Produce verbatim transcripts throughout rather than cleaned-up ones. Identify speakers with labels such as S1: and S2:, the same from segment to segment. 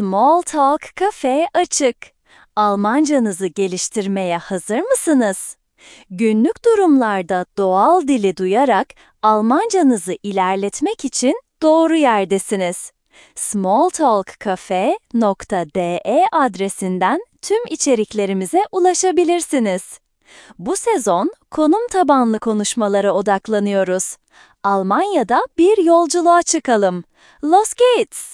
S1: Small Talk Cafe açık. Almancanızı geliştirmeye hazır mısınız? Günlük durumlarda doğal dili duyarak Almancanızı ilerletmek için doğru yerdesiniz. smalltalkcafe nokta de adresinden tüm içeriklerimize ulaşabilirsiniz. Bu sezon konum tabanlı konuşmalara odaklanıyoruz. Almanya'da bir yolculuğa çıkalım. Los geht's!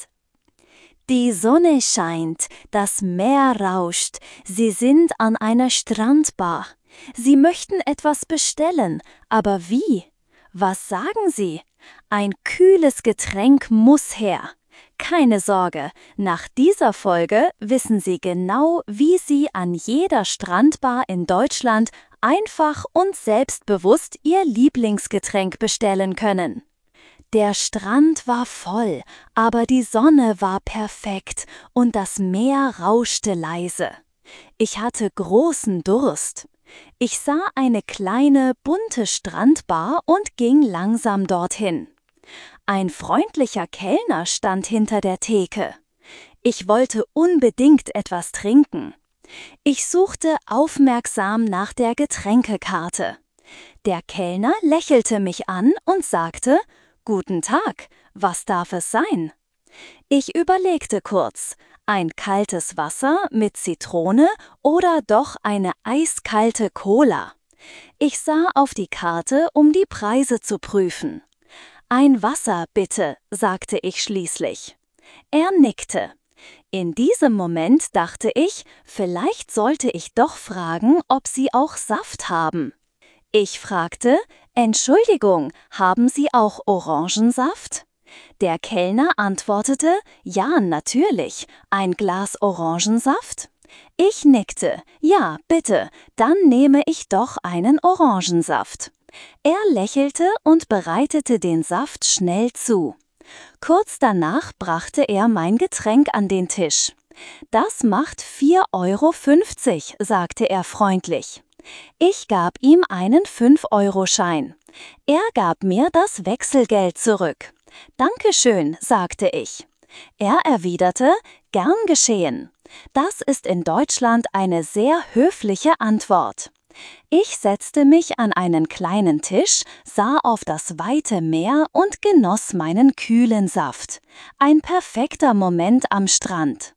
S1: Die Sonne scheint, das Meer rauscht, Sie sind an einer Strandbar. Sie möchten etwas bestellen, aber wie? Was sagen Sie? Ein kühles Getränk muss her. Keine Sorge, nach dieser Folge wissen Sie genau, wie Sie an jeder Strandbar in Deutschland einfach und selbstbewusst Ihr Lieblingsgetränk bestellen können. Der Strand war voll, aber die Sonne war perfekt und das Meer rauschte leise. Ich hatte großen Durst. Ich sah eine kleine, bunte Strandbar und ging langsam dorthin. Ein freundlicher Kellner stand hinter der Theke. Ich wollte unbedingt etwas trinken. Ich suchte aufmerksam nach der Getränkekarte. Der Kellner lächelte mich an und sagte: »Guten Tag, was darf es sein?« Ich überlegte kurz, ein kaltes Wasser mit Zitrone oder doch eine eiskalte Cola. Ich sah auf die Karte, um die Preise zu prüfen. »Ein Wasser, bitte«, sagte ich schließlich. Er nickte. In diesem Moment dachte ich, vielleicht sollte ich doch fragen, ob Sie auch Saft haben. Ich fragte: »Entschuldigung, haben Sie auch Orangensaft?« Der Kellner antwortete: »Ja, natürlich. Ein Glas Orangensaft?« Ich nickte. »Ja, bitte, dann nehme ich doch einen Orangensaft.« Er lächelte und bereitete den Saft schnell zu. Kurz danach brachte er mein Getränk an den Tisch. »Das macht vier Euro fünfzig«, sagte er freundlich. Ich gab ihm einen fünf-Euro-Schein. Er gab mir das Wechselgeld zurück. »Dankeschön«, sagte ich. Er erwiderte: »Gern geschehen.« Das ist in Deutschland eine sehr höfliche Antwort. Ich setzte mich an einen kleinen Tisch, sah auf das weite Meer und genoss meinen kühlen Saft. Ein perfekter Moment am Strand.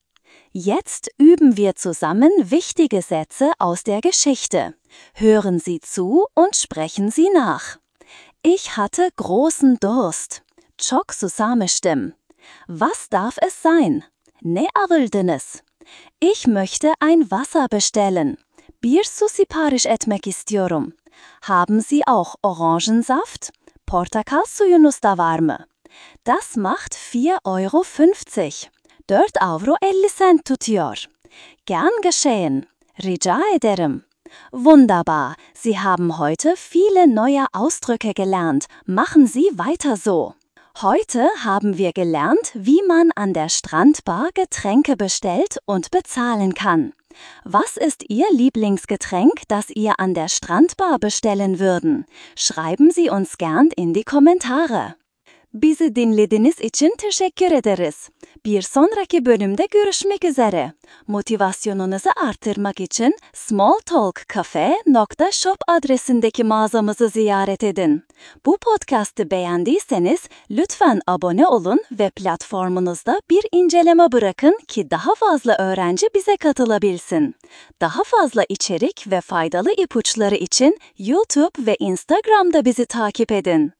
S1: Jetzt üben wir zusammen wichtige Sätze aus der Geschichte. Hören Sie zu und sprechen Sie nach. Ich hatte großen Durst. Çok susamıştım. Was darf es sein? Ne arıldınız? Ich möchte ein Wasser bestellen. Bir su sipariş etmek istiyorum. Haben Sie auch Orangensaft? Portakal suyunuz da var mı? Das macht vier Euro fünfzig. dört euro elli cent tutuyor. Gern geschehen. Rica ederim. Wunderbar, Sie haben heute viele neue Ausdrücke gelernt. Machen Sie weiter so. Heute haben wir gelernt, wie man an der Strandbar Getränke bestellt und bezahlen kann. Was ist Ihr Lieblingsgetränk, das ihr an der Strandbar bestellen würden? Schreiben Sie uns gern in die Kommentare. Bizi dinlediğiniz için teşekkür ederiz. Bir sonraki bölümde görüşmek üzere. Motivasyonunuzu artırmak için smalltalkcafe nokta shop adresindeki mağazamızı ziyaret edin. Bu podcast'ı beğendiyseniz lütfen abone olun ve platformunuzda bir inceleme bırakın ki daha fazla öğrenci bize katılabilsin. Daha fazla içerik ve faydalı ipuçları için YouTube ve Instagram'da bizi takip edin.